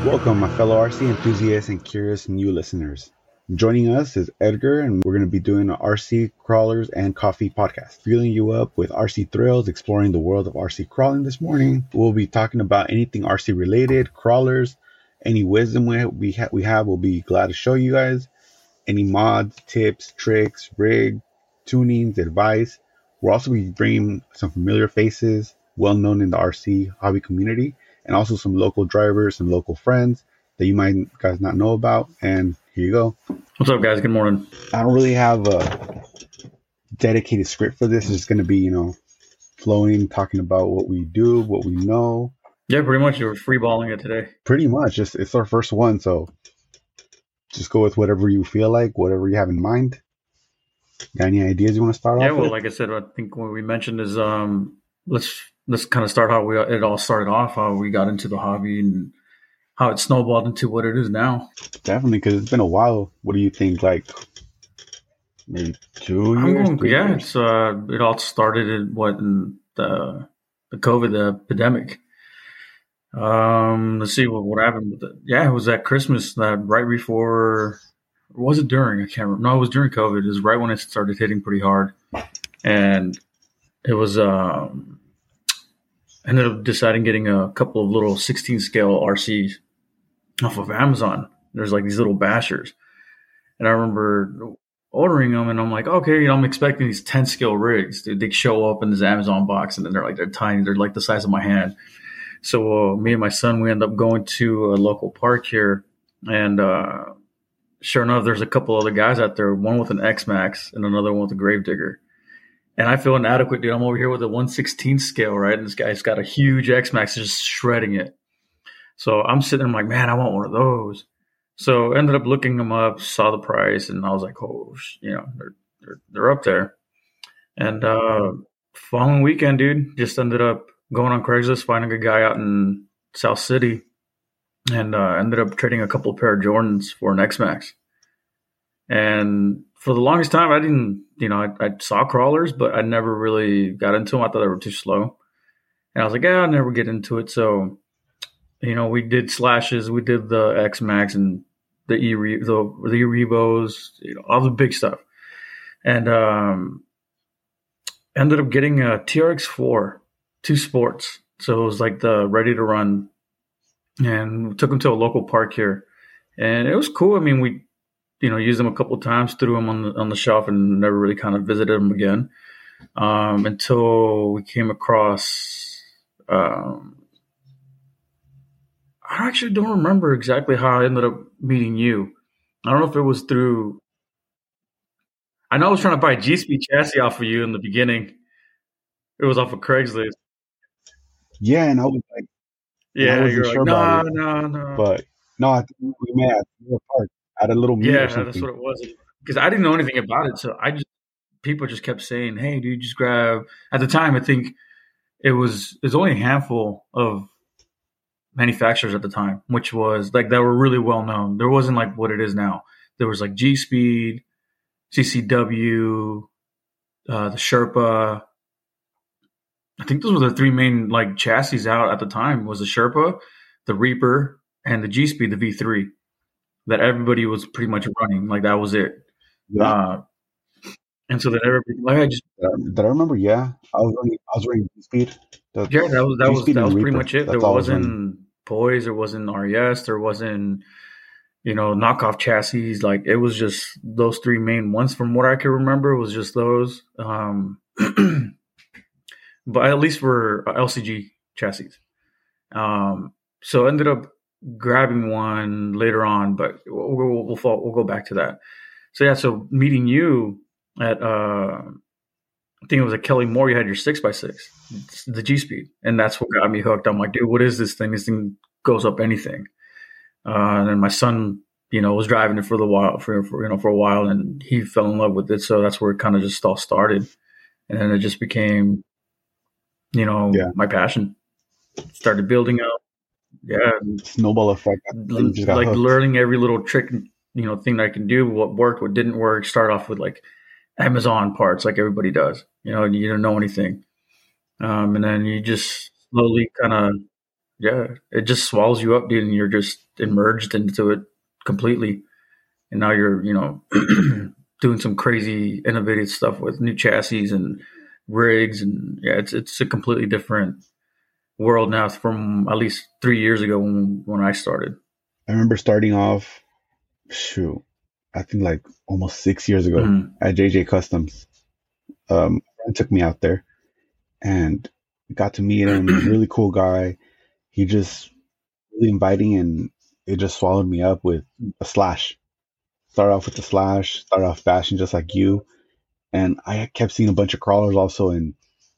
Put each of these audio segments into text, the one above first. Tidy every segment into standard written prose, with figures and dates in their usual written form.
Welcome, my fellow RC enthusiasts and curious new listeners. Joining us is Edgar, and we're going to be doing an RC Crawlers and Coffee podcast, filling you up with RC thrills, exploring the world of RC crawling this morning. We'll be talking about anything RC related, crawlers, any wisdom we have, we'll be glad to show you guys. Any mods, tips, tricks, rig, tunings, advice. We'll also be bringing some familiar faces, well known in the RC hobby community, and also some local drivers and local friends that you might guys not know about. And here you go. What's up, guys? Good morning. I don't really have a dedicated script for this. It's just going to be, flowing, talking about what we do, what we know. Yeah, pretty much. You were freeballing it today. Pretty much. It's our first one, so just go with whatever you feel like, whatever you have in mind. Got any ideas you want to start off with? Yeah, well, like I said, I think what we mentioned is let's kind of start how it all started off, how we got into the hobby and how it snowballed into what it is now. Definitely, because it's been a while. What do you think, like maybe 2 years? Years? It all started in the COVID, the epidemic. Let's see what happened with it. Yeah, it was at Christmas, right before, or was it during? I can't remember. No, it was during COVID. It was right when it started hitting pretty hard. And it was, ended up deciding getting a couple of little 16 scale RCs off of Amazon. There's like these little bashers. And I remember ordering them and I'm like, okay, I'm expecting these 10 scale rigs. Dude, they show up in this Amazon box and then they're tiny. They're like the size of my hand. So me and my son, we end up going to a local park here, and sure enough, there's a couple other guys out there, one with an X-Max and another one with a Gravedigger. And I feel inadequate, dude. I'm over here with a 1/16 scale, right? And this guy's got a huge X-Max just shredding it. So I'm sitting there, I'm like, man, I want one of those. So ended up looking them up, saw the price, and I was like, oh, they're up there. And following weekend, dude, just ended up going on Craigslist, finding a guy out in South City, and ended up trading a couple of pair of Jordans for an X-Max. And for the longest time, I didn't, I saw crawlers, but I never really got into them. I thought they were too slow. And I was like, yeah, I'll never get into it. So, we did slashes, we did the X-Max and the Rebos, all the big stuff. And ended up getting a TRX4. 2 sports. So it was like the ready to run, and we took them to a local park here, and it was cool. I mean, we, used them a couple of times, threw them on the shelf, and never really kind of visited them again until we came across. I actually don't remember exactly how I ended up meeting you. I don't know if it was through. I know I was trying to buy a G-Speed chassis off of you in the beginning. It was off of Craigslist. Yeah, and I was like, yeah, you're like, no. But no, I think we met at the park at a little meet or something. That's what it was. Because I didn't know anything about it, so people just kept saying, "Hey, dude, just grab." At the time, I think there's only a handful of manufacturers at the time, which was like that were really well known. There wasn't like what it is now. There was like G-Speed, CCW, the Sherpa. I think those were the 3 main like chassis out at the time. Was the Sherpa, the Reaper, and the G-Speed, the V3, that everybody was pretty much running. Like that was it. Yeah. And so then everybody, like I just did I remember? Yeah, I was running G-Speed. That was pretty much it. There wasn't Poise, there wasn't RES, there wasn't knockoff chassis. Like it was just those 3 main ones. From what I can remember, it was just those. But at least for LCG chassis. So ended up grabbing one later on, but we'll go back to that. So yeah, so meeting you at I think it was at Kelly Moore. You had your 6x6, the G-Speed, and that's what got me hooked. I'm like, dude, what is this thing? This thing goes up anything. And then my son, was driving it for a while, and he fell in love with it. So that's where it kind of just all started, and then it just became. My passion. Started building up. Yeah. Snowball effect. Like learning every little trick, thing that I can do, what worked, what didn't work. Start off with like Amazon parts like everybody does. You don't know anything. And then you just slowly kind of yeah, it just swallows you up, dude, and you're just immersed into it completely. And now you're, doing some crazy innovative stuff with new chassis and rigs, and yeah, it's a completely different world now from at least 3 years ago when I started. I remember starting off, shoot, I think like almost 6 years ago Mhm. at JJ Customs. A friend took me out there and got to meet him. Really cool guy. He just really inviting, and it just swallowed me up with a Slash. Started off with the Slash, started off bashing just like you. And I kept seeing a bunch of crawlers also, and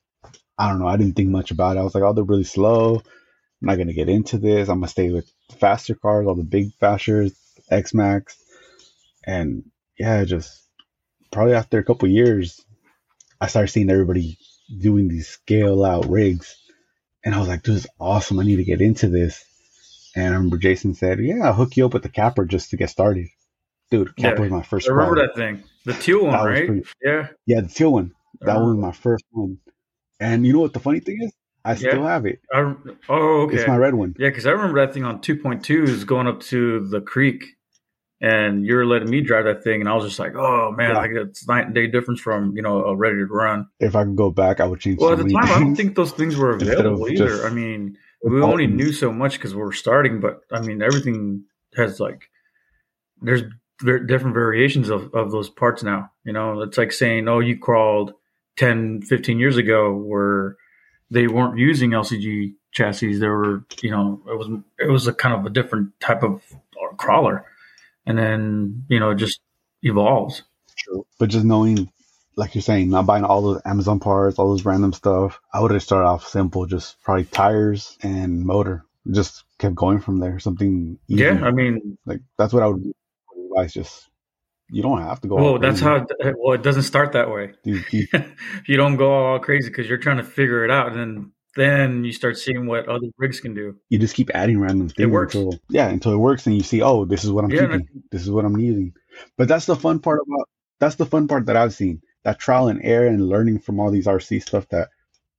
I don't know, I didn't think much about it. I was like, oh, they're really slow. I'm not gonna get into this. I'm gonna stay with faster cars, all the big fasters, X Max, and yeah, just probably after a couple years, I started seeing everybody doing these scale out rigs, and I was like, dude, this is awesome. I need to get into this. And I remember Jason said, yeah, I'll hook you up with the capper just to get started. Dude, capper Yeah, was my I first remember crawler. that thing, the teal one, That was right? pretty. Yeah, Yeah, the teal one. I That was remember. my first one. And you know what the funny thing is? I still Yeah. have it. Oh, It's okay. my red one. Yeah, because I remember that thing on 2.2s going up to the creek, and you were letting me drive that thing, and I was just like, oh man, Yeah. like it's night and day difference from a ready to run. If I could go back, I would change Well, so at the many time, I don't things think those things were instead available of either. just I mean, the we only knew buttons. so much because we were starting, but I mean, everything has like there's different variations of those parts now. It's like saying, oh, you crawled 10, 15 years ago where they weren't using LCG chassis. They were, it was a kind of a different type of crawler, and then it just evolves. True. But just knowing, like you're saying, not buying all those Amazon parts, all those random stuff, I would have started off simple, just probably tires and motor. Just kept going from there. Something Yeah, I easy. mean, Like that's what I would advise. Just you don't have to go all well, that's crazy. how. Well, it doesn't start that way. You You don't go all crazy because you're trying to figure it out, and then you start seeing what other rigs can do. you just keep adding random It things works. until it works, and you see, oh, this is what I'm Yeah, and keeping. This is what I'm using. But that's the fun part that I've seen. That trial and error and learning from all these RC stuff, that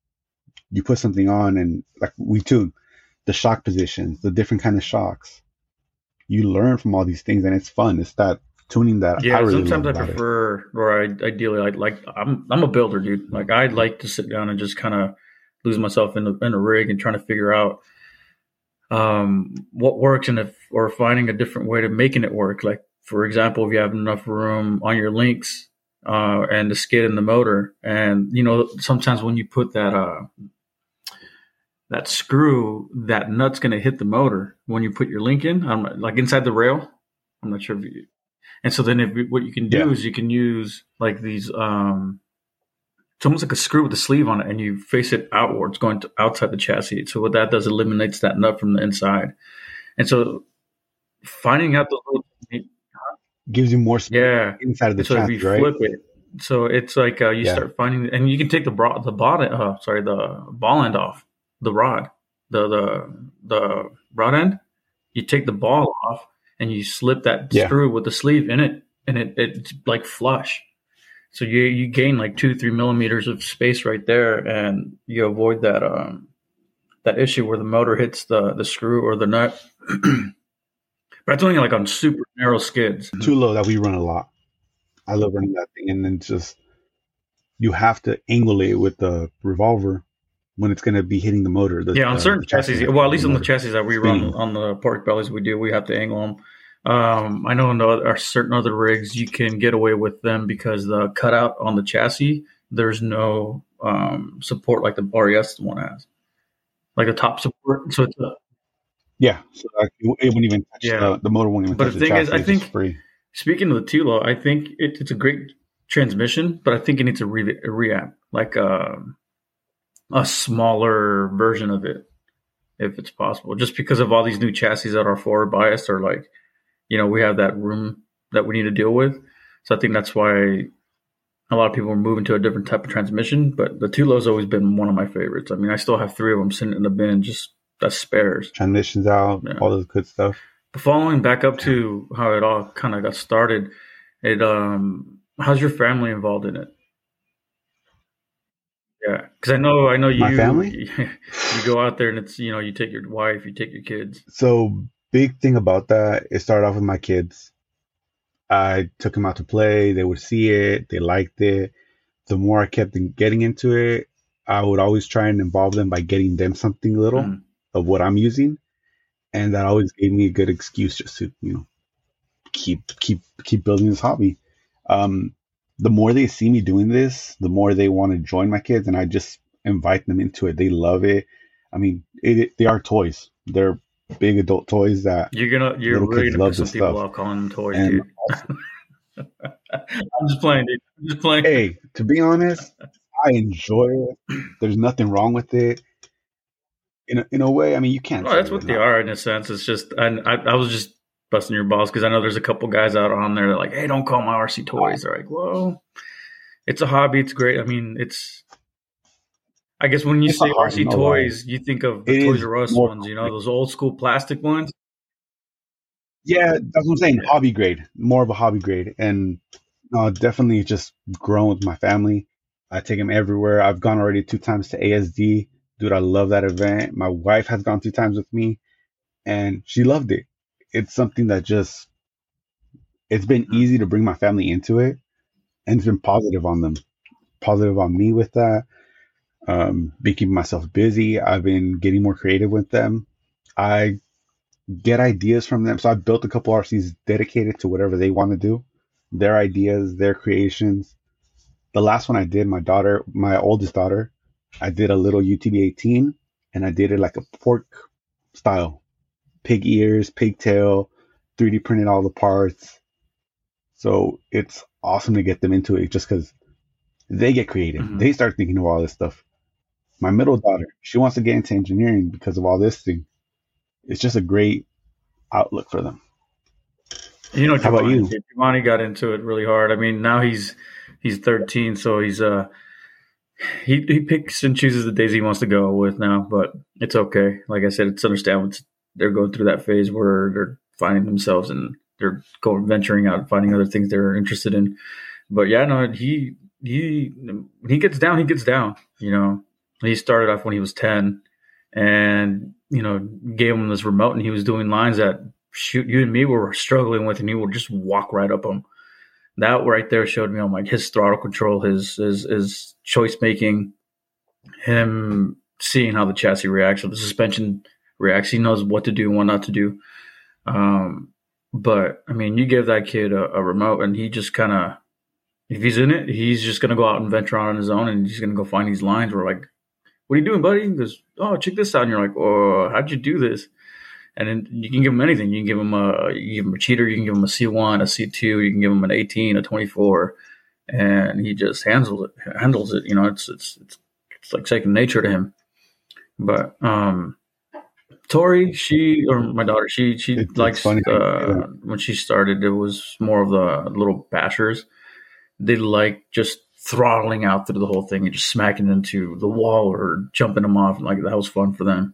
you put something on and like we tune the shock positions, the different kind of shocks. You learn from all these things, and it's fun. It's that tuning that I yeah. really love Sometimes I about it. prefer, or I ideally, I'm a builder, dude. Like I'd like to sit down and just kind of lose myself in a rig and trying to figure out what works, and if or finding a different way to making it work. Like for example, if you have enough room on your links and the skid and the motor, and sometimes when you put that screw, that nut's going to hit the motor when you put your link in, like inside the rail. I'm not sure if you. And so then what you can do Yeah, is you can use like these. It's almost like a screw with a sleeve on it, and you face it outwards, going to outside the chassis. So what that does, eliminates that nut from the inside. And so finding out those little, gives you more space yeah. inside of the And so if you chassis, right? flip it, so it's like you Yeah, start finding, and you can take the ball end off the rod, the rod end. You take the ball off, and you slip that yeah. screw with the sleeve in it, and it's like flush. So you gain like 2-3 millimeters of space right there, and you avoid that issue where the motor hits the screw or the nut. But it's only like on super narrow skids. Too low that we run a lot. I love running that thing, and then just you have to angle it with the revolver when it's going to be hitting the motor. Yeah, on certain The chassis, chassis, well, at the least on the motor chassis that we run spinning. on the pork bellies, we have to angle them. I know there are certain other rigs you can get away with them because the cutout on the chassis, there's no support like the RES one has, like the top support. So it's Yeah, so like it wouldn't even touch yeah. the motor won't even But touch the the thing is, chassis. I It's just think free. speaking of the Tilo, I think it's a great transmission, but I think it needs a reamp, like a smaller version of it, if it's possible. Just because of all these new chassis that are forward biased, or like we have that room that we need to deal with. So I think that's why a lot of people are moving to a different type of transmission. But the Tulo's always been one of my favorites. I mean, I still have 3 of them sitting in the bin, just as spares. Transmissions out, Yeah. all this good stuff. But following back up to how it all kind of got started, how's your family involved in it? Yeah, because I know My family. you go out there and it's you take your wife, you take your kids. So big thing about that. It started off with my kids. I took them out to play. They would see it. They liked it. The more I kept getting into it, I would always try and involve them by getting them something little Mm. of what I'm using, and that always gave me a good excuse just to keep building this hobby. Um, the more they see me doing this, the more they want to join my kids, and I just invite them into it. They love it. I mean, they are toys. They're big adult toys that You're little really kids gonna love piss some this people stuff. off calling them toys, And dude. I'm just playing, dude. I'm just playing. hey, to be honest, I enjoy it. There's nothing wrong with it. In a way, I mean, you can't Well, say that's there's what they not. are in a sense. It's just I was just busting your balls because I know there's a couple guys out on there that like, hey, don't call my RC I, toys. They're like, well, it's a hobby. It's great. I mean, it's. I guess when you it's a say hobby, RC no lie. toys, you think of the It Toys is R Us more ones. like, Those old school plastic ones. yeah, that's what I'm saying. Yeah. Hobby grade, more of a hobby grade, and definitely just grown with my family. I take them everywhere. I've gone already 2 times to ASD. Dude, I love that event. My wife has gone 2 times with me, and she loved it. It's something that just it's been Mhm. easy to bring my family into it, and it's been positive on them, positive on me with that. Been keeping myself busy. I've been getting more creative with them. I get ideas from them. So I built a couple RCs dedicated to whatever they want to do, their ideas, their creations. The last one I did, my oldest daughter, I did a little UTV 18 and I did it like a pork style, pig ears, pigtail, 3D printed all the parts. So it's awesome to get them into it just because they get creative. Mhm. They start thinking of all this stuff. My middle daughter, she wants to get into engineering because of all this thing. It's just a great outlook for them. How about Giovanni. you? Giovanni got into it really hard. I mean, now he's 13, so he picks and chooses the days he wants to go with now, but it's okay. Like I said, it's understandable. They're going through that phase where they're finding themselves and they're going venturing out and finding other things they're interested in. But yeah, no, he when he gets down, he gets down. He started off when he was 10, and gave him this remote, and he was doing lines that shoot you and me were struggling with, and he would just walk right up them. That right there showed me, like his throttle control, his choice making, him seeing how the chassis reacts, how the suspension reacts. He knows what to do and what not to do. But I mean, you give that kid a remote, and he just kind of, if he's in it, he's just gonna go out and venture out on his own, and he's gonna go find these lines. Where like, what are you doing, buddy? He goes, oh, check this out. And you're like, oh, how'd you do this? And then you can give him anything. You can give him a cheater. You can give him a C1, a C2. You can give him an 18, a 24, and he just handles it. Handles it. It's like second nature to him. But Tori, or my daughter, she It's likes funny how you say that. when she started. It was more of the little bashers. They like just throttling out through the whole thing and just smacking into the wall or jumping them off. Like that was fun for them.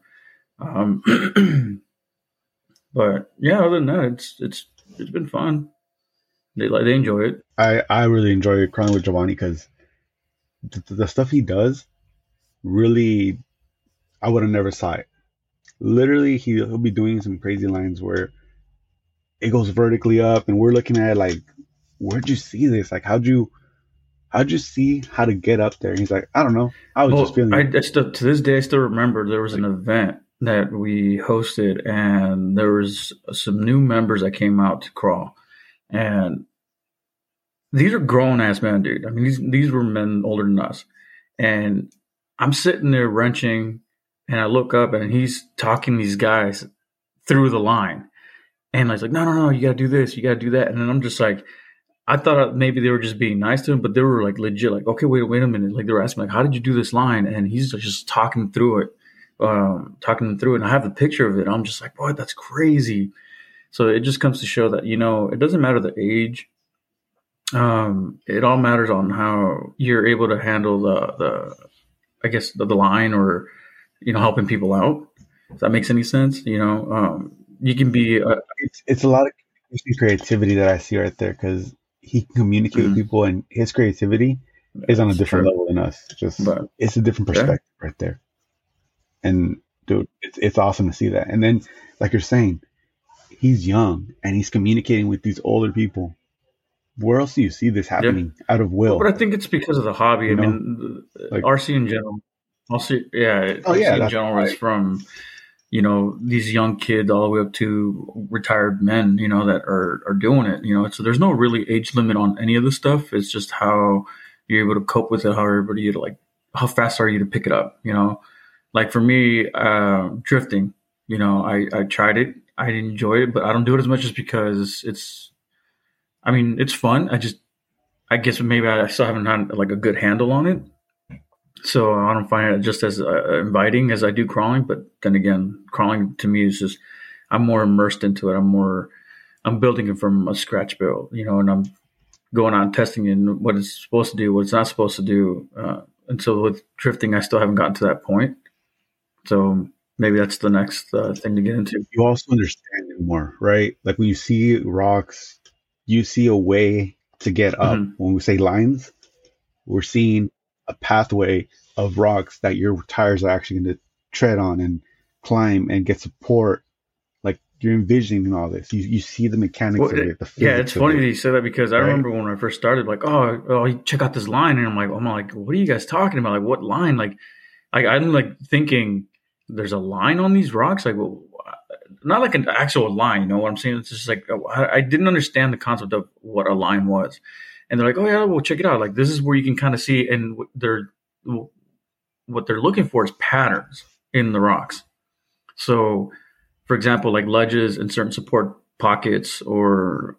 But yeah, other than that, it's been fun. They enjoy it. I really enjoy crawling with Giovanni because the stuff he does really I would have never saw it. Literally, he'll be doing some crazy lines where it goes vertically up, and we're looking at it like, where'd you see this? Like, how'd you see how to get up there? And he's like, I don't know. I was just Well, feeling it. I still to this day I still remember there was an event that we hosted, and there was some new members that came out to crawl, and these are grown ass men, dude. I mean, these were men older than us, and I'm sitting there wrenching, and I look up, and he's talking these guys through the line, and I was like, no, you got to do this, you got to do that, and then I'm just like, I thought maybe they were just being nice to him, but they were like legit, like, okay, wait a minute, like they were asking, like, how did you do this line? And he's just talking through it, and I have the picture of it. I'm just like, boy, that's crazy. So it just comes to show that it doesn't matter the age. It all matters on how you're able to handle the I guess the line, or helping people out. If that makes any sense, you can be. It's a lot of communication creativity that I see right there because he can communicate with Mhm. people, and his creativity. is on a That's different true. level than us. But It's a different yeah, perspective right there. And dude, it's awesome to see that. And then, like you're saying, he's young and he's communicating with these older people. Where else do you see this yeah. happening out of But Will? I think it's because of the hobby. I You know, mean, like, RC in general. oh RC yeah, in that's general is right. from these young kids all the way up to retired men. That are doing it. So there's no really age limit on any of this stuff. It's just how you're able to cope with it. How everybody like how fast are you to pick it up? Like for me, drifting. I tried it. I enjoyed it, but I don't do it as much just because it's. I mean, it's fun. I guess maybe I still haven't had like a good handle on it. So I don't find it just as inviting as I do crawling. But then again, crawling to me is just I'm more immersed into it. I'm building it from a scratch build, and I'm going on testing and what it's supposed to do, what it's not supposed to do. And so with drifting, I still haven't gotten to that point. So maybe that's the next thing to get into. You also understand it more, right? Like when you see rocks, you see a way to get up. Mm-hmm. When we say lines, we're seeing a pathway of rocks that your tires are actually going to tread on and climb and get support. Like you're envisioning all this. You see the mechanics of it, the Yeah, it's physics of funny that it, you said that because I right? remember when I first started, like, oh, check out this line, and I'm like, what are you guys talking about? Like, what line? Like, I'm like thinking there's a line on these rocks, like, well, not like an actual line. You know what I'm saying? It's just like I didn't understand the concept of what a line was, and they're like, oh yeah, well, check it out. Like, this is where you can kind of see, and what they're looking for is patterns in the rocks. So, for example, like ledges and certain support pockets or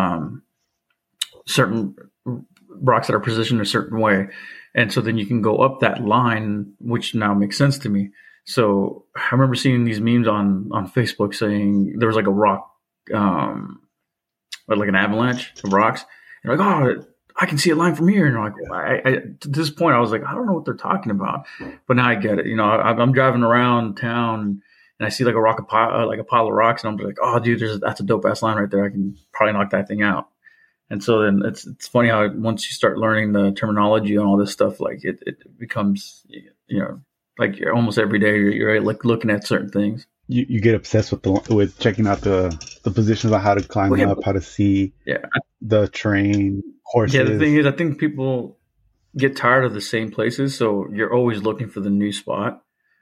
certain rocks that are positioned a certain way. And so then you can go up that line, which now makes sense to me. So I remember seeing these memes on Facebook saying there was like a rock, like an avalanche of rocks. And like, oh, I can see a line from here. And like, to this point, I was like, I don't know what they're talking about, but now I get it. I'm driving around town and I see like like a pile of rocks, and I'm like, oh, dude, that's a dope ass line right there. I can probably knock that thing out. And so then it's funny how once you start learning the terminology and all this stuff, like it becomes, like you're almost every day you're like looking at certain things. You get obsessed with checking out the positions on how to climb Well, yeah, up, how to see yeah, the terrain, yeah. The thing horses. is, I think people get tired of the same places, so you're always looking for the new spot.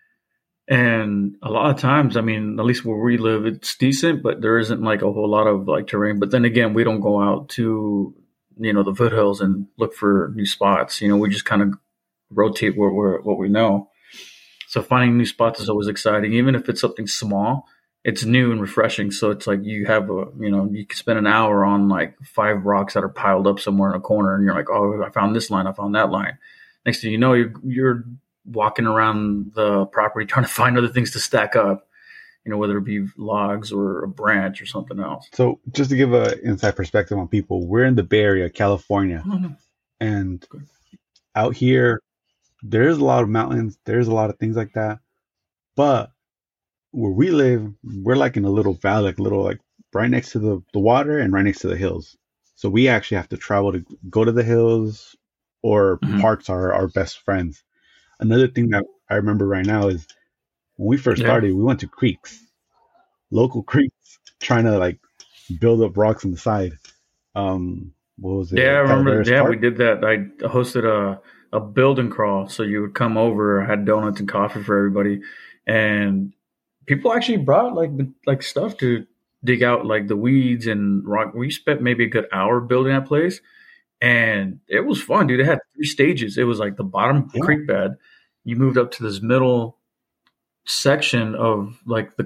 And a lot of times, I mean, at least where we live, it's decent, but there isn't like a whole lot of like terrain. But then again, we don't go out to, the foothills and look for new spots. We just kind of rotate what we know. So finding new spots is always exciting, even if it's something small. It's new and refreshing. So it's like you have you can spend an hour on like 5 rocks that are piled up somewhere in a corner, and you're like, oh, I found this line, I found that line. Next thing you know, you're walking around the property trying to find other things to stack up, whether it be logs or a branch or something else. So just to give a inside perspective on people, we're in the Bay Area, California, Oh, no. and out here there's a lot of mountains, there's a lot of things like that. But where we live, we're like in a little valley, like right next to the water and right next to the hills. So we actually have to travel to go to the hills, or Mm-hmm. parks are our best friends. Another thing that I remember right now is when we first Yeah. started, we went to creeks, local creeks, trying to like build up rocks on the side. What was Yeah, I it? remember. Calaveras Yeah, we Park? did that. I hosted a build and crawl. So you would come over, I had donuts and coffee for everybody, and people actually brought like stuff to dig out like the weeds and rock. We spent maybe a good hour building that place, and it was fun, dude. It had 3 stages. It was like the bottom Yeah. creek bed. You moved up to this middle section of like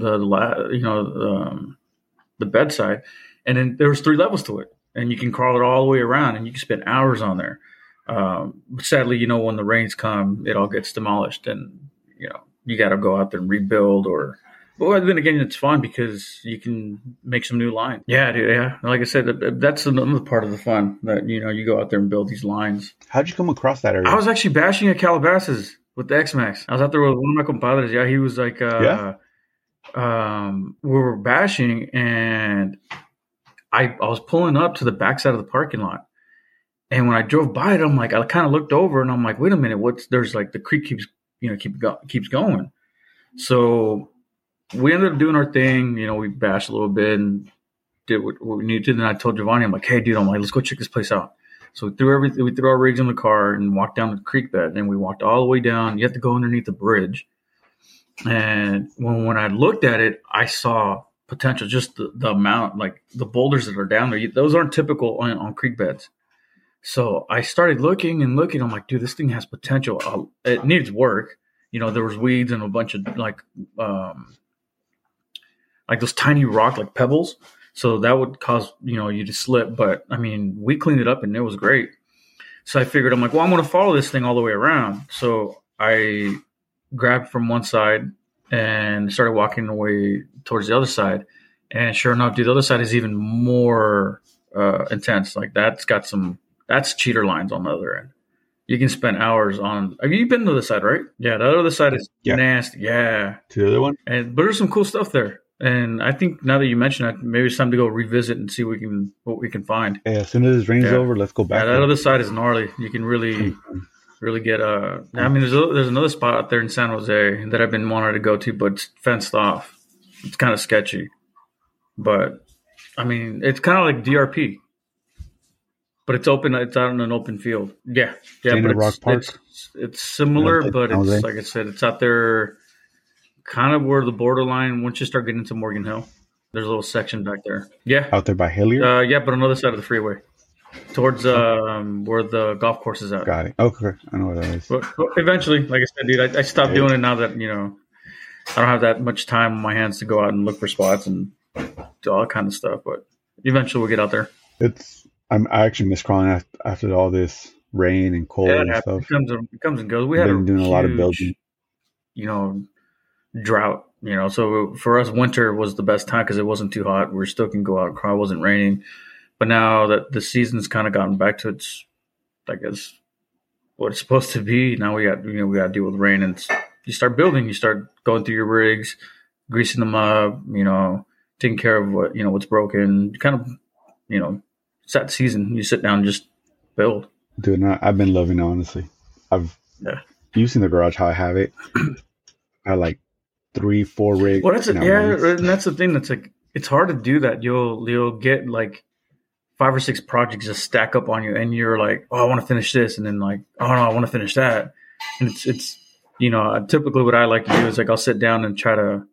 the bedside, and then there was 3 levels to it, and you can crawl it all the way around, and you can spend hours on there. But sadly, when the rains come, it all gets demolished, and you got to go out there and rebuild. But then again, it's fun because you can make some new lines. Yeah, dude. Yeah, like I said, that's another part of the fun that you go out there and build these lines. How'd you come across that I area? was actually bashing at Calabasas with the X Max. I was out there with one of my compadres. Yeah, he was like, Yeah. we were bashing, and I was pulling up to the backside of the parking lot, And when I drove by it, I'm like, I kind of looked over and I'm like, wait a minute, there's like the creek keeps going. So we ended up doing our thing. We bashed a little bit and did what we needed to. Then I told Giovanni, I'm like, hey, dude, let's go check this place out. So we threw our rigs in the car and walked down the creek bed. And we walked all the way down. You have to go underneath the bridge. And when I looked at it, I saw potential, just the amount, like the boulders that are down there. Those aren't typical on creek beds. So I started looking. I'm like, dude, this thing has potential. It needs work. There was weeds and a bunch of like those tiny rock, like pebbles. So that would cause, you to slip. But I mean, we cleaned it up and it was great. So I figured, I'm like, well, I'm going to follow this thing all the way around. So I grabbed from one side and started walking away towards the other side. And sure enough, dude, the other side is even more intense. Like that's cheater lines on the other end. You can spend hours on. Have you been to the other side, right? Yeah, the other side is nasty. Yeah. To the other one? But there's some cool stuff there. And I think now that you mention it, maybe it's time to go revisit and see what we can find. Hey, as soon as this rain's over, let's go back. Yeah, that other side is gnarly. You can really get I mean, there's another spot out there in San Jose that I've been wanting to go to, but it's fenced off. It's kind of sketchy. But I mean, it's kind of like DRP. But it's open. It's out in an open field. Yeah. But Rock Park. It's similar, but it's like I said, it's out there, kind of where the borderline. Once you start getting into Morgan Hill, there's a little section back there. Yeah, out there by Hilliard. Yeah, but on the other side of the freeway, towards where the golf course is at. Got it. Okay, I know where that is. But eventually, like I said, dude, I stopped doing it now that I don't have that much time on my hands to go out and look for spots and do all that kind of stuff. But eventually, we'll get out there. I actually miss crawling after all this rain and cold and stuff. It comes and goes. We had been doing a lot of building. Drought. So for us, winter was the best time because it wasn't too hot. We still can go out and crawl. It wasn't raining. But now that the season's kind of gotten back to its, I guess, what it's supposed to be, now we got to deal with rain. And you start building. You start going through your rigs, greasing them up. Taking care of what's broken. Kind of, it's that season. You sit down and just build. Dude, I've been loving it, honestly. You've seen the garage, how I have it. I like 3-4 rigs. Well, and that's the thing. That's like, it's hard to do that. You'll get like 5 or 6 projects just stack up on you, and you're like, oh, I want to finish this, and then like, oh no, I want to finish that. And it's typically what I like to do is like I'll sit down and try to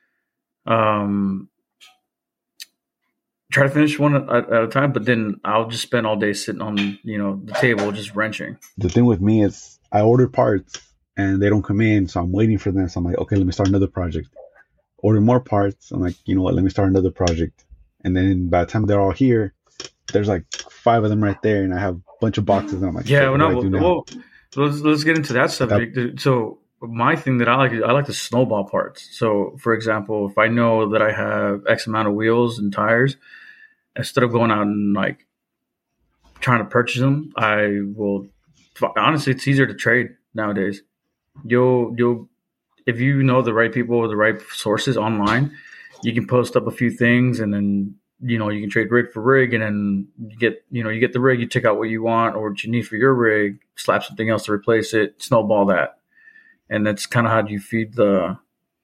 finish one at a time, but then I'll just spend all day sitting on the table just wrenching. The thing with me is I order parts and they don't come in, so I'm waiting for them. So I'm like, okay, let me start another project. Order more parts. I'm like, you know what? Let me start another project. And then by the time they're all here, there's like 5 of them right there, and I have a bunch of boxes. And I'm like, let's get into that subject. So my thing that I like the snowball parts. So for example, if I know that I have X amount of wheels and tires, instead of going out and like trying to purchase them, I will. Honestly, it's easier to trade nowadays. You'll if you know the right people or the right sources online, you can post up a few things, and then you can trade rig for rig, and then you get the rig, you check out what you want or what you need for your rig, slap something else to replace it, snowball that, and that's kind of how you feed the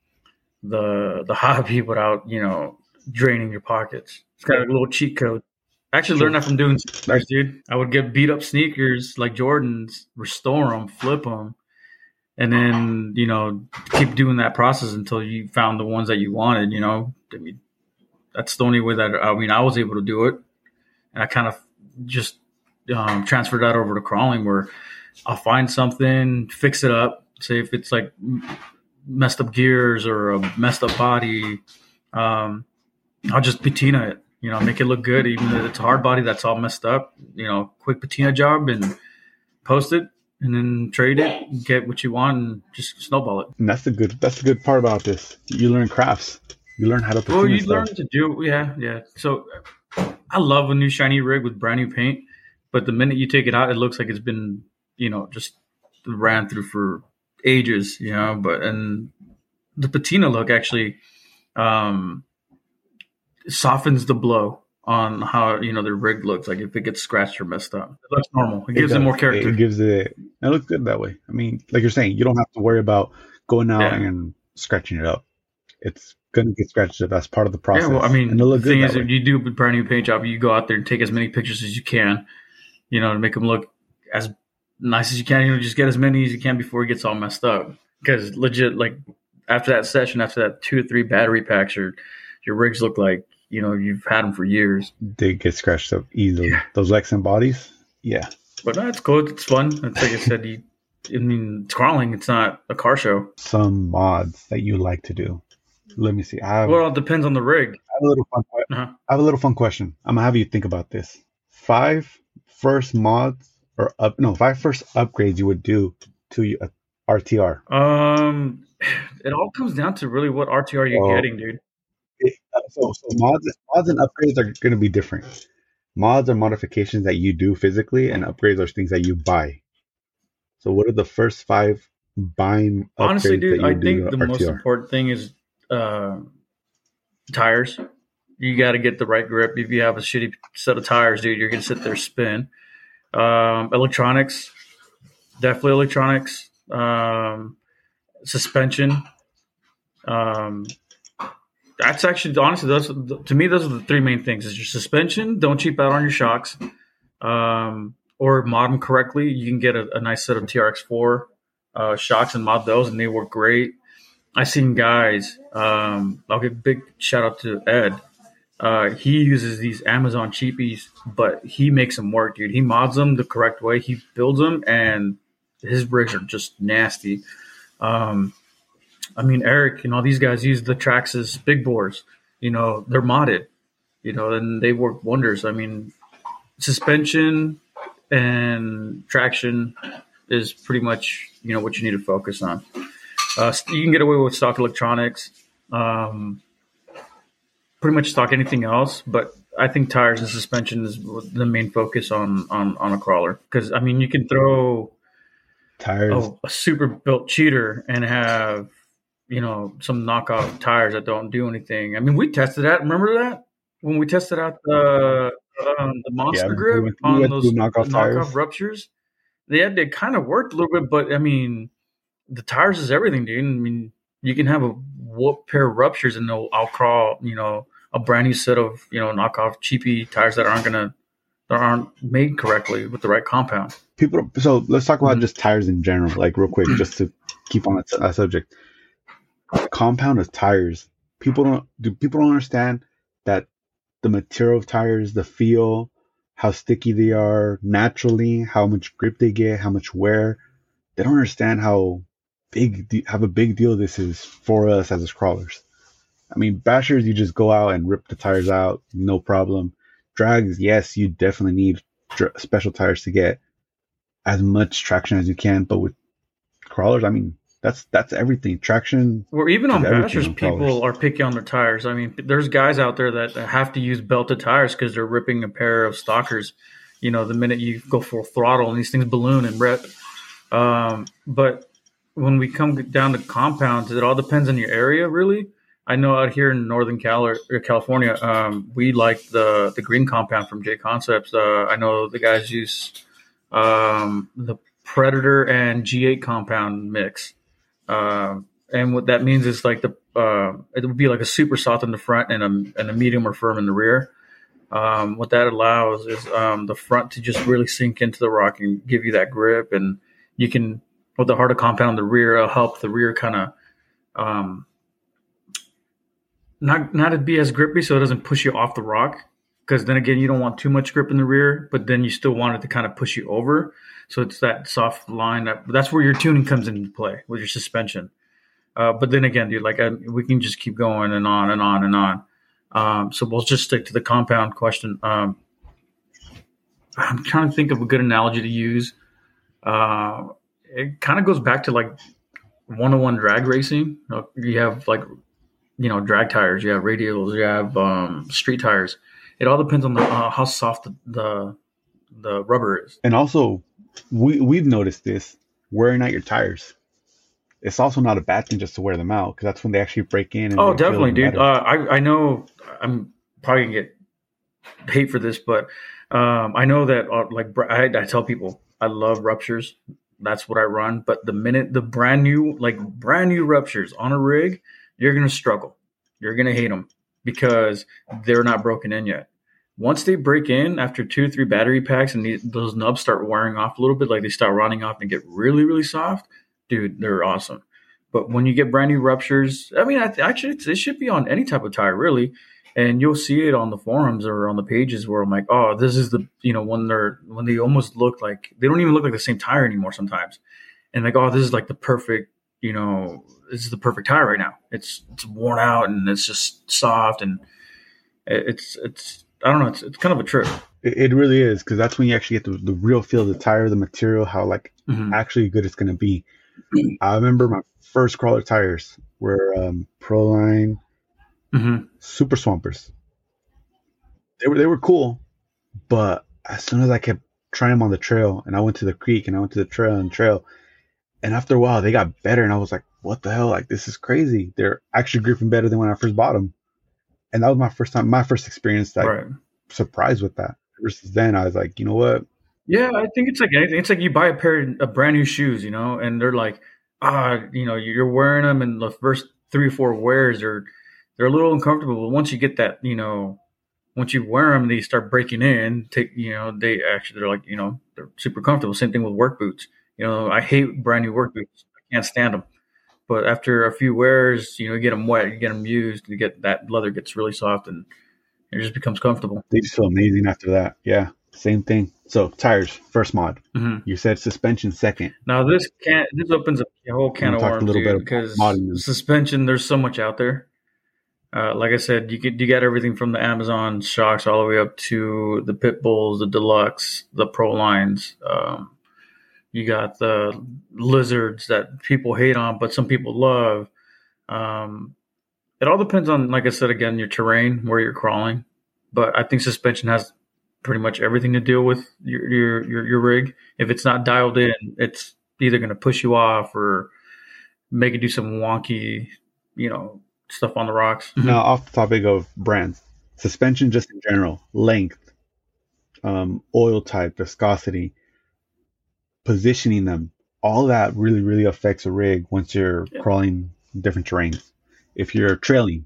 hobby without draining your pockets. It's kind of a little cheat code. I actually learned that from doing sneakers, dude. I would get beat up sneakers like Jordans, restore them, flip them, and then, keep doing that process until you found the ones that you wanted, I mean, that's the only way that, I was able to do it. And I kind of just transferred that over to crawling, where I'll find something, fix it up. Say if it's like messed up gears or a messed up body, I'll just patina it. Make it look good, even if it's a hard body that's all messed up. Quick patina job and post it, and then trade it, get what you want, and just snowball it. And that's the good part about this. You learn crafts. You learn how to patina. You learn to do, yeah. So I love a new shiny rig with brand new paint, but the minute you take it out, it looks like it's been, just ran through for ages, and the patina look actually softens the blow. on how their rig looks. Like if it gets scratched or messed up, it looks normal. It It gives it more does. It character. gives it looks good that way. I mean, like you're saying, you don't have to worry about going out Yeah. and scratching it up. It's gonna get scratched up. That's part of the Yeah, well, I process, and mean, it'll the look good thing is, that if way. you do a brand new paint job, you go out there and take as many pictures as you can, to make them look as nice as you can. Just get as many as you can before it gets all messed up. Because legit, like after that session, after that 2 or 3 battery packs, your rigs look like you've had them for years. They get scratched up easily. Those Lexan bodies, yeah. But no, it's cool. It's fun. It's like I said. It's crawling. It's not a car show. Some mods that you like to do. Let me see. Well, it depends on the rig. I have a little fun. Uh-huh. I have a little fun question. I'm gonna have you think about this. 5 first mods or 5 first upgrades you would do to a RTR. It all comes down to really what RTR you're getting, dude. So mods and upgrades are going to be different. Mods are modifications that you do physically, and upgrades are things that you buy. So, what are the first 5 buying? Honestly, dude, I think the RTR? most important thing is tires. You got to get the right grip. If you have a shitty set of tires, dude, you're going to sit there spin. Electronics, definitely electronics. Suspension. That's actually, honestly, to me, those are the 3 main things. Is your suspension. Don't cheap out on your shocks. Or mod them correctly. You can get a nice set of TRX4 shocks and mod those, and they work great. I've seen guys. I'll give a big shout out to Ed. He uses these Amazon cheapies, but he makes them work, dude. He mods them the correct way. He builds them, and his rigs are just nasty. I mean, Eric and all these guys use the Traxxas big bores. They're modded, and they work wonders. I mean, suspension and traction is pretty much, what you need to focus on. You can get away with stock electronics, pretty much stock anything else, but I think tires and suspension is the main focus on a crawler. Because, I mean, you can throw tires, a super built cheater and have, some knockoff tires that don't do anything. I mean, we tested that. Remember that? When we tested out the Monster grip on those knockoff ruptures? They kind of worked a little bit, but, I mean, the tires is everything, dude. I mean, you can have a pair of ruptures and I'll crawl, a brand new set of, knockoff cheapy tires that aren't made correctly with the right compound. So let's talk about just tires in general, like real quick, just to keep on that subject. Compound of tires. People don't understand that the material of tires, the feel, how sticky they are naturally, how much grip they get, how much wear. They don't understand how a big deal this is for us as crawlers. I mean, bashers, you just go out and rip the tires out, no problem. Drags, yes, you definitely need special tires to get as much traction as you can. But with crawlers, I mean, that's everything. Traction. Or even on bashers, people are picky on their tires. I mean, there's guys out there that have to use belted tires because they're ripping a pair of stockers. The minute you go full throttle and these things balloon and rip. But when we come down to compounds, it all depends on your area, really. I know out here in Northern California, we like the green compound from J Concepts. I know the guys use the Predator and G8 compound mix. And what that means is like it would be like a super soft in the front and a medium or firm in the rear. What that allows is the front to just really sink into the rock and give you that grip. And you can, with the harder compound in the rear, it'll help the rear kind of not to be as grippy so it doesn't push you off the rock. Because then again, you don't want too much grip in the rear, but then you still want it to kind of push you over. So it's that soft line. That's where your tuning comes into play with your suspension. But then again, dude, we can just keep going and on and on and on. So we'll just stick to the compound question. I'm trying to think of a good analogy to use. It kind of goes back to like 101 drag racing. You have drag tires, you have radials, you have street tires. It all depends on how soft the rubber is. And also, we've noticed this wearing out your tires. It's also not a bad thing just to wear them out because that's when they actually break in. And definitely, dude. I know I'm probably gonna get hate for this, but I know that I tell people I love ruptures. That's what I run. But the minute the brand new ruptures on a rig, you're gonna struggle. You're gonna hate them because they're not broken in yet. Once they break in after 2 or 3 battery packs and those nubs start wearing off a little bit, like they start rotting off and get really, really soft, dude, they're awesome. But when you get brand new ruptures, I mean, actually, it should be on any type of tire, really. And you'll see it on the forums or on the pages where I'm like, oh, this is the, when they almost look like, they don't even look like the same tire anymore sometimes. And like, oh, this is like the perfect, this is the perfect tire right now. It's worn out and it's just soft and it's I don't know. It's kind of a trip. It really is, because that's when you actually get the real feel of the tire, the material, how like actually good it's going to be. I remember my first crawler tires were Proline Super Swampers. They were cool, but as soon as I kept trying them on the trail, and I went to the creek and I went to the trail, and after a while they got better, and I was like, what the hell? Like, this is crazy. They're actually gripping better than when I first bought them. And that was my first experience, like surprised with that. Versus then I was like, you know what? Yeah, I think it's like anything. It's like you buy a pair of brand new shoes, and they're like, you're wearing them, and the first 3 or 4 wears they're a little uncomfortable. But once you get that, once you wear them, they start breaking in. They're like, they're super comfortable. Same thing with work boots. I hate brand new work boots. I can't stand them. But after a few wears, you get them wet, you get them used, you get that leather gets really soft, and it just becomes comfortable. They just feel amazing after that. Yeah, same thing. So tires, first mod. You said suspension second. Now this opens up a whole can of worms, because suspension, there's so much out there. Like I said, you got everything from the Amazon shocks all the way up to the Pit Bulls, the Deluxe, the Pro lines. You got the lizards that people hate on, but some people love. It all depends on, like I said, again, your terrain, where you're crawling. But I think suspension has pretty much everything to deal with your rig. If it's not dialed in, it's either going to push you off or make it do some wonky, stuff on the rocks. Now, off the topic of brands, suspension just in general, length, oil type, viscosity, positioning them, all that really, really affects a rig once you're crawling different terrains. If you're trailing,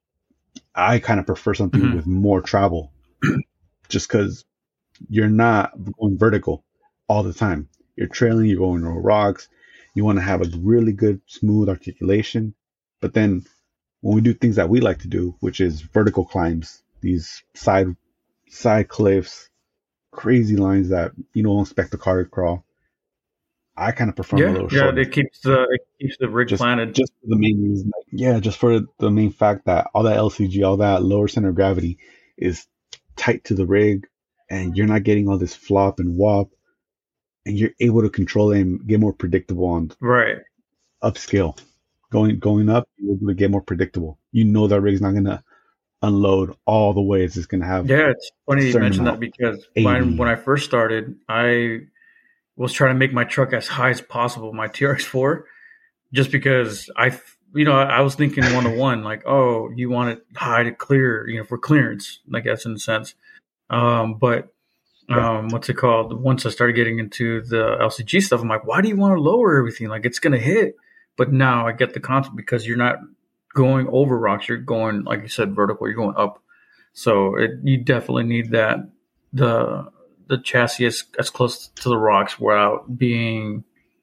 I kind of prefer something with more travel, just because you're not going vertical all the time. You're trailing, you're going over rocks. You want to have a really good, smooth articulation. But then when we do things that we like to do, which is vertical climbs, these side cliffs, crazy lines that you don't expect the car to crawl, I kind of prefer a little shorter. Yeah, it keeps the rig planted. Just for the main reason. Just for the main fact that all that LCG, all that lower center of gravity is tight to the rig, and you're not getting all this flop and wop, and you're able to control it and get more predictable on upscale. Going up, you're able to get more predictable. That rig's not going to unload all the way. It's just going to have. Yeah, it's funny you mentioned that, because when I first started, I was trying to make my truck as high as possible, my TRX4, just because I was thinking 1-to-1, like, oh, you want it high to clear, for clearance, I guess, in a sense. But what's it called? Once I started getting into the LCG stuff, I'm like, why do you want to lower everything? Like, it's going to hit. But now I get the concept, because you're not going over rocks. You're going, like you said, vertical. You're going up. So you definitely need that, the chassis as close to the rocks without being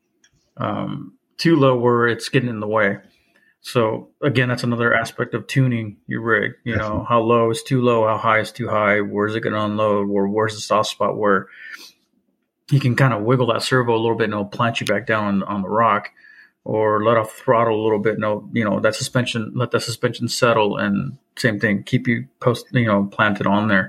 too low where it's getting in the way. So again, that's another aspect of tuning your rig. How low is too low, how high is too high, where's it going to unload, or where's the soft spot where you can kind of wiggle that servo a little bit and it'll plant you back down on the rock, or let off throttle a little bit. Let that suspension settle, and same thing, keep you planted on there.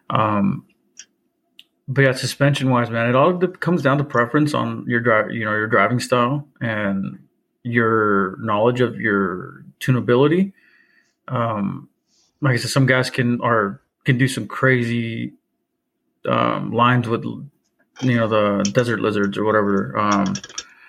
But yeah, suspension wise, man, it all comes down to preference on your your driving style and your knowledge of your tunability. Like I said, some guys can do some crazy lines with the desert lizards or whatever,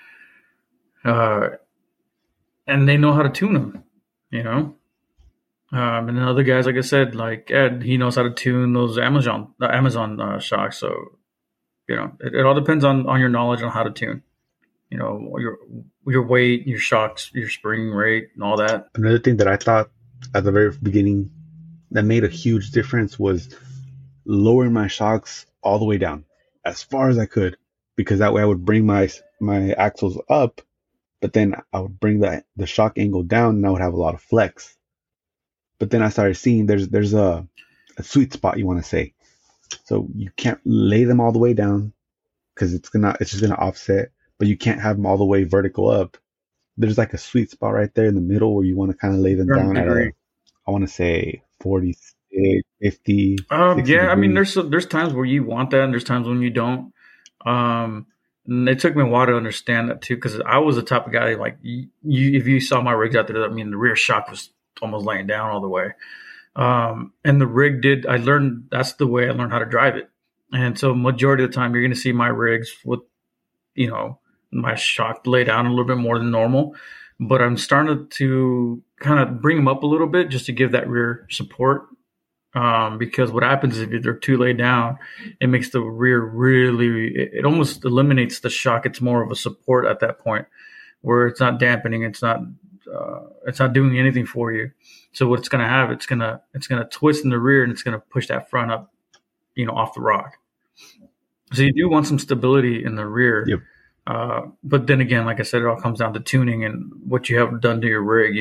and they know how to tune them. And then other guys, like I said, like Ed, he knows how to tune those Amazon shocks. So it all depends on your knowledge on how to tune. Your weight, your shocks, your spring rate, and all that. Another thing that I thought at the very beginning that made a huge difference was lowering my shocks all the way down as far as I could, because that way I would bring my axles up, but then I would bring the shock angle down and I would have a lot of flex. But then I started seeing there's a sweet spot, you want to say. So you can't lay them all the way down because it's just gonna offset, but you can't have them all the way vertical up. There's like a sweet spot right there in the middle where you want to kind of lay them down at I want to say 46, 50. Yeah, I mean, there's times where you want that, and there's times when you don't. And it took me a while to understand that too, because I was the type of guy like if you saw my rigs out there, I mean, the rear shock was almost laying down all the way. And the rig that's the way I learned how to drive it. And so majority of the time you're going to see my rigs with, my shock lay down a little bit more than normal, but I'm starting to kind of bring them up a little bit just to give that rear support. Because what happens is if they're too laid down, it makes the rear it almost eliminates the shock. It's more of a support at that point where it's not dampening. It's not doing anything for you. So what it's going to have, it's going to twist in the rear and it's going to push that front up, off the rock. So you do want some stability in the rear. Yep. But then again, like I said, it all comes down to tuning and what you have done to your rig.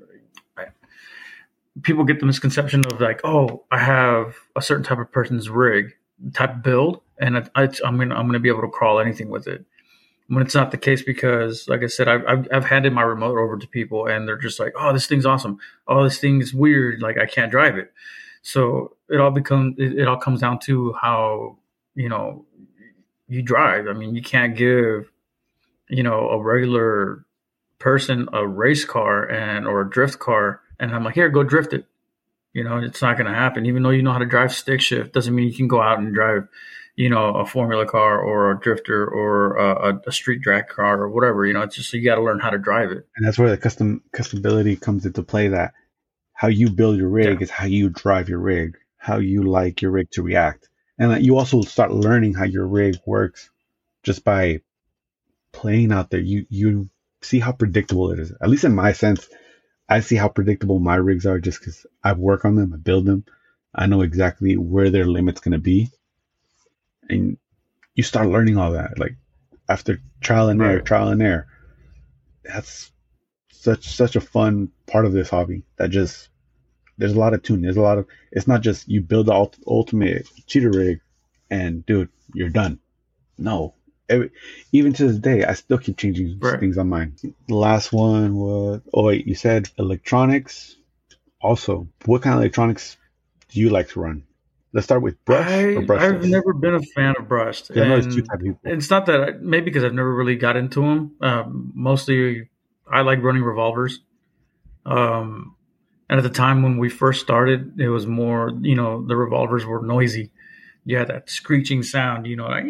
People get the misconception of like, oh, I have a certain type of person's rig type build, and I'm gonna be able to crawl anything with it. When it's not the case, because like I said, I've handed my remote over to people, and they're just like, oh, this thing's awesome. Oh, this thing's weird. Like I can't drive it. So it all comes down to how you drive. I mean, you can't give a regular person a race car or a drift car, and I'm like, here, go drift it. It's not going to happen. Even though you know how to drive stick shift, doesn't mean you can go out and drive, a formula car or a drifter or a street drag car or whatever. It's just you got to learn how to drive it. And that's where the customability comes into play. That how you build your rig is how you drive your rig, how you like your rig to react, and that you also start learning how your rig works just by playing out there. You see how predictable it is. At least in my sense, I see how predictable my rigs are just because I work on them, I build them. I know exactly where their limit's going to be. And you start learning all that. Like after trial and error, that's such a fun part of this hobby that just, there's a lot of tuning. It's not just you build the ultimate cheater rig and dude, you're done. No. Even to this day, I still keep changing things on mine. The last one was, you said electronics. Also, what kind of electronics do you like to run? Let's start with brush or brushless. I've never been a fan of brushed. Yeah, there's two types of people. It's not that, maybe because I've never really got into them. Mostly, I like running revolvers. And at the time when we first started, it was more, the revolvers were noisy. You had that screeching sound, like,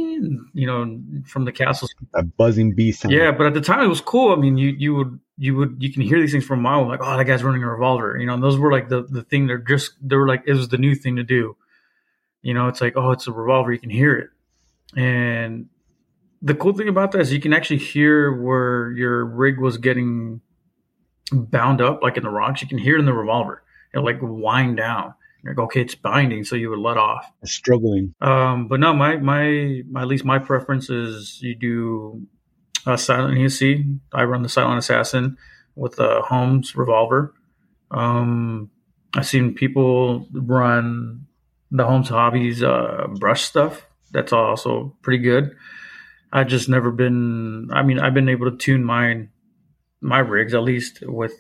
from the castles, that buzzing bee sound. Yeah, but at the time it was cool. I mean, you can hear these things from a mile, like, oh, that guy's running a revolver. And those were like the thing. They were like, it was the new thing to do. It's like, oh, it's a revolver. You can hear it. And the cool thing about that is you can actually hear where your rig was getting bound up, like in the rocks. You can hear it in the revolver. It'll like wind down. You're like, okay, it's binding, so you would let off. It's struggling. But no, at least my preference is you do a silent ESC. I run the Silent Assassin with a Holmes revolver. I've seen people run the Holmes Hobbies brush stuff. That's also pretty good. I've just never been. I mean, I've been able to tune my rigs at least with.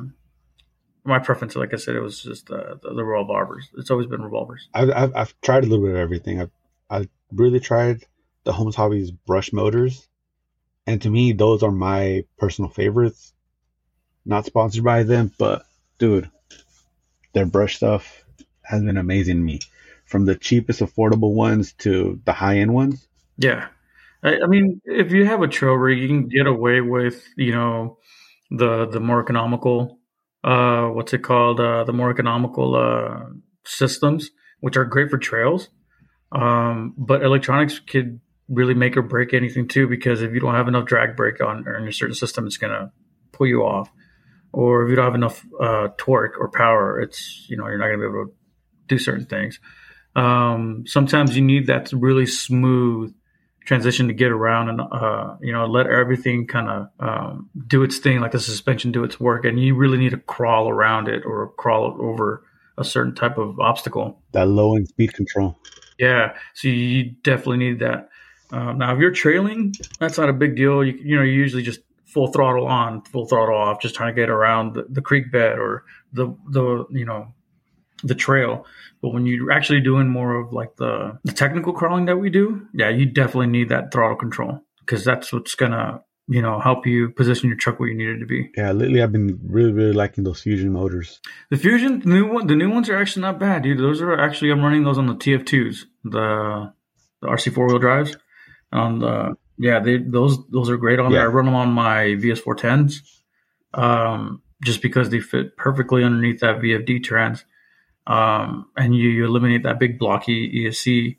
My preference, like I said, it was just the revolvers. It's always been revolvers. I've tried a little bit of everything. I've really tried the Holmes Hobbies brush motors, and to me, those are my personal favorites. Not sponsored by them, but dude, their brush stuff has been amazing to me. From the cheapest affordable ones to the high end ones. Yeah, I mean, if you have a trail rig, you can get away with the more economical what's it called? The more economical systems, which are great for trails. But electronics could really make or break anything too, because if you don't have enough drag brake on a certain system, it's gonna pull you off. Or if you don't have enough torque or power, it's you're not gonna be able to do certain things. Sometimes you need that really smooth transition to get around and let everything kind of do its thing, like the suspension do its work, and you really need to crawl around it or crawl over a certain type of obstacle. That low end speed control. Yeah, so you definitely need that. Now, if you're trailing, that's not a big deal. You usually just full throttle on, full throttle off, just trying to get around the creek bed or the trail. But when you're actually doing more of like the technical crawling that we do, yeah, you definitely need that throttle control, because that's what's gonna help you position your truck where you need it to be. Yeah, lately I've been really, really liking those Fusion motors. The Fusion, the new ones are actually not bad, dude. Those are actually, I'm running those on the TF2s, the RC 4-wheel drives. Those are great on there. I run them on my VS410s, just because they fit perfectly underneath that VFD trans. And you eliminate that big blocky ESC.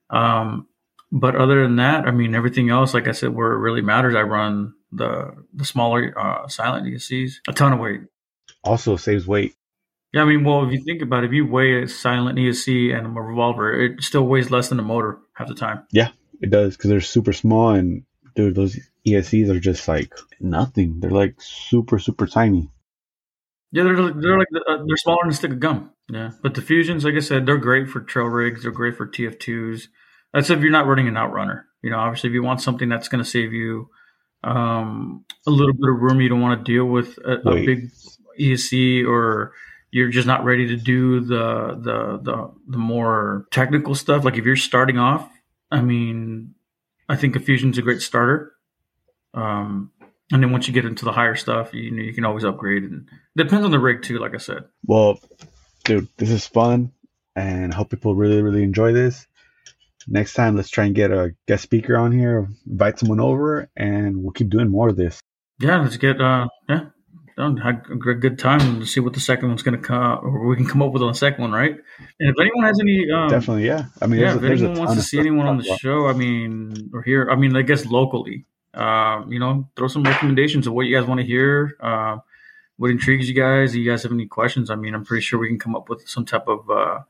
But other than that, I mean, everything else, like I said, where it really matters, I run the smaller silent ESCs, a ton of weight. Also saves weight. Yeah, I mean, well, if you think about it, if you weigh a silent ESC and a revolver, it still weighs less than a motor half the time. Yeah, it does, because they're super small, and dude, those ESCs are just like nothing. They're like super, super tiny. Yeah, they're smaller than a stick of gum. Yeah, but the Fusions, like I said, they're great for trail rigs. They're great for TF2s. That's if you're not running an outrunner. Obviously, if you want something that's going to save you a little bit of room, you don't want to deal with a big ESC, or you're just not ready to do the more technical stuff. Like if you're starting off, I mean, I think a Fusion's a great starter. And then once you get into the higher stuff, you can always upgrade. And it depends on the rig too, like I said. Well, dude, this is fun, and I hope people really, really enjoy this. Next time, let's try and get a guest speaker on here, invite someone over, and we'll keep doing more of this. Yeah, let's get done. Had a good time to see what the second one's going to come, or we can come up with on the second one, right? And if anyone has any, definitely, yeah. I mean, if anyone wants to see anyone on the show, I mean, or here, I mean, I guess locally, throw some recommendations of what you guys want to hear. What intrigues you guys? Do you guys have any questions? I mean, I'm pretty sure we can come up with some type of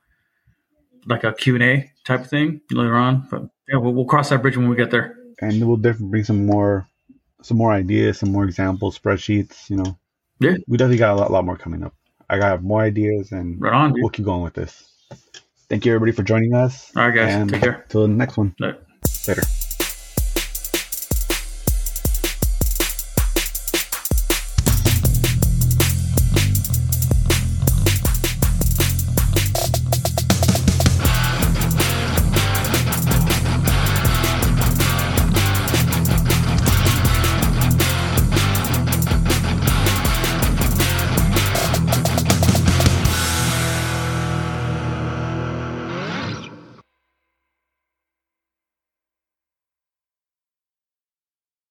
like a Q&A type of thing later on. But yeah, we'll cross that bridge when we get there. And we'll definitely bring some more ideas, some more examples, spreadsheets. Yeah, we definitely got a lot more coming up. I got more ideas, and right on, we'll keep going with this. Thank you, everybody, for joining us. All right, guys. And take care. Till the next one. Right. Later.